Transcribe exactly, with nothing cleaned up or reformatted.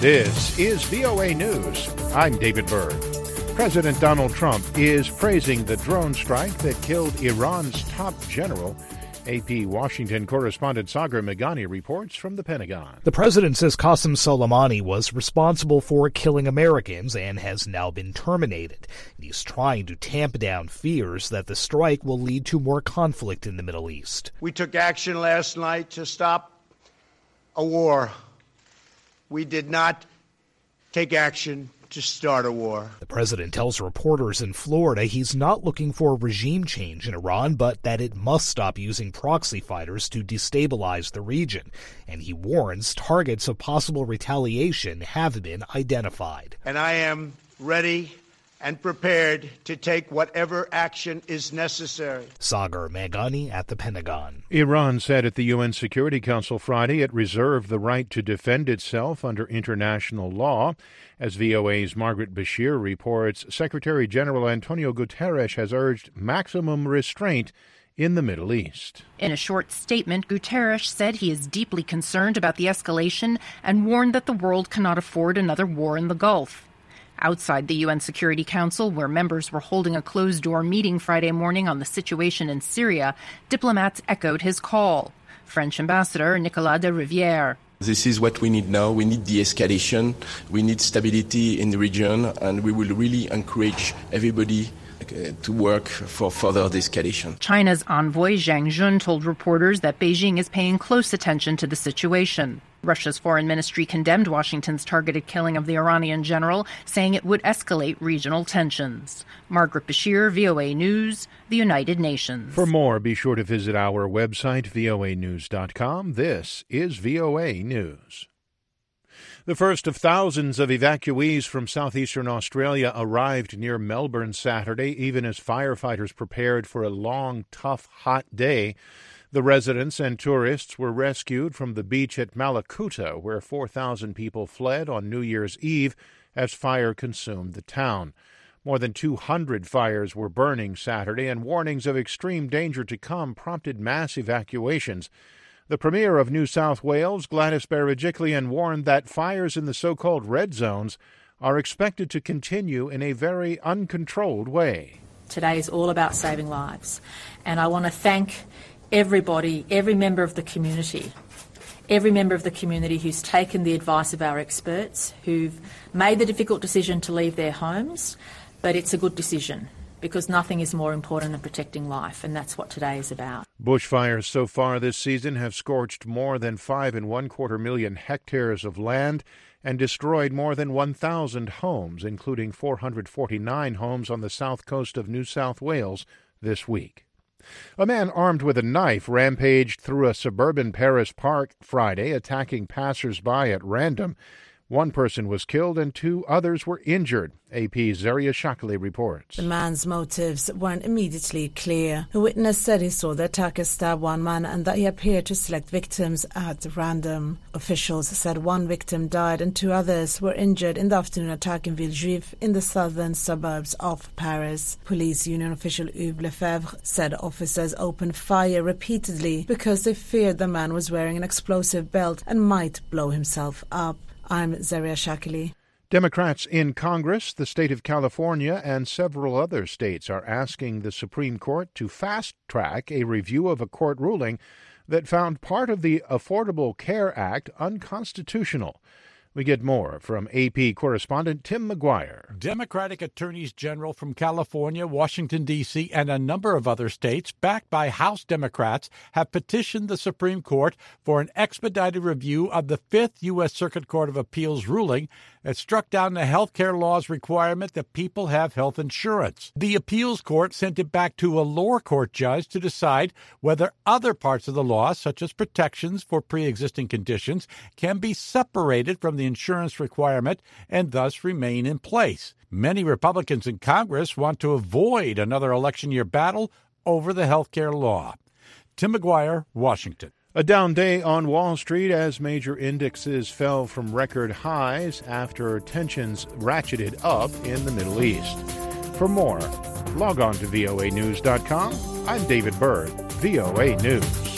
This is V O A News. I'm David Byrd. President Donald Trump is praising the drone strike that killed Iran's top general. A P Washington correspondent Sagar Meghani reports from the Pentagon. The president says Qasem Soleimani was responsible for killing Americans and has now been terminated. He's trying to tamp down fears that the strike will lead to more conflict in the Middle East. We took action last night to stop a war. We did not take action to start a war. The president tells reporters in Florida he's not looking for a regime change in Iran, but that it must stop using proxy fighters to destabilize the region. And he warns targets of possible retaliation have been identified. And I am ready and prepared to take whatever action is necessary. Sagar Meghani at the Pentagon. Iran said at the U N Security Council Friday it reserved the right to defend itself under international law. As V O A's Margaret Bashir reports, Secretary General Antonio Guterres has urged maximum restraint in the Middle East. In a short statement, Guterres said he is deeply concerned about the escalation and warned that the world cannot afford another war in the Gulf. Outside the U N Security Council, where members were holding a closed-door meeting Friday morning on the situation in Syria, diplomats echoed his call. French Ambassador Nicolas de Rivière. This is what we need now. We need de-escalation. We need stability in the region, and we will really encourage everybody to work for further de-escalation. China's envoy Zhang Jun told reporters that Beijing is paying close attention to the situation. Russia's foreign ministry condemned Washington's targeted killing of the Iranian general, saying it would escalate regional tensions. Margaret Bashir, V O A News, the United Nations. For more, be sure to visit our website, V O A news dot com. This is V O A News. The first of thousands of evacuees from southeastern Australia arrived near Melbourne Saturday, even as firefighters prepared for a long, tough, hot day. The residents and tourists were rescued from the beach at Malakuta, where four thousand people fled on New Year's Eve as fire consumed the town. More than two hundred fires were burning Saturday, and warnings of extreme danger to come prompted mass evacuations. The Premier of New South Wales, Gladys Berejiklian, warned that fires in the so-called red zones are expected to continue in a very uncontrolled way. Today is all about saving lives, and I want to thank everybody, every member of the community, every member of the community who's taken the advice of our experts, who've made the difficult decision to leave their homes, but it's a good decision because nothing is more important than protecting life, and that's what today is about. Bushfires so far this season have scorched more than five and one quarter million hectares of land and destroyed more than one thousand homes, including four hundred forty-nine homes on the south coast of New South Wales this week. A man armed with a knife rampaged through a suburban Paris park Friday, attacking passers-by at random. One person was killed and two others were injured. A P's Zaria Shakali reports. The man's motives weren't immediately clear. A witness said he saw the attacker stab one man and that he appeared to select victims at random. Officials said one victim died and two others were injured in the afternoon attack in Villejuif in the southern suburbs of Paris. Police union official Hugues Lefebvre said officers opened fire repeatedly because they feared the man was wearing an explosive belt and might blow himself up. I'm Zaria Shakali. Democrats in Congress, the state of California, and several other states are asking the Supreme Court to fast-track a review of a court ruling that found part of the Affordable Care Act unconstitutional. We get more from A P correspondent Tim McGuire. Democratic attorneys general from California, Washington, D C, and a number of other states, backed by House Democrats, have petitioned the Supreme Court for an expedited review of the Fifth U S. Circuit Court of Appeals ruling that struck down the health care law's requirement that people have health insurance. The appeals court sent it back to a lower court judge to decide whether other parts of the law, such as protections for pre-existing conditions, can be separated from the insurance requirement and thus remain in place. Many Republicans in Congress want to avoid another election year battle over the health care law. Tim McGuire, Washington. A down day on Wall Street as major indexes fell from record highs after tensions ratcheted up in the Middle East. For more, log on to V O A news dot com. I'm David Byrd, V O A News.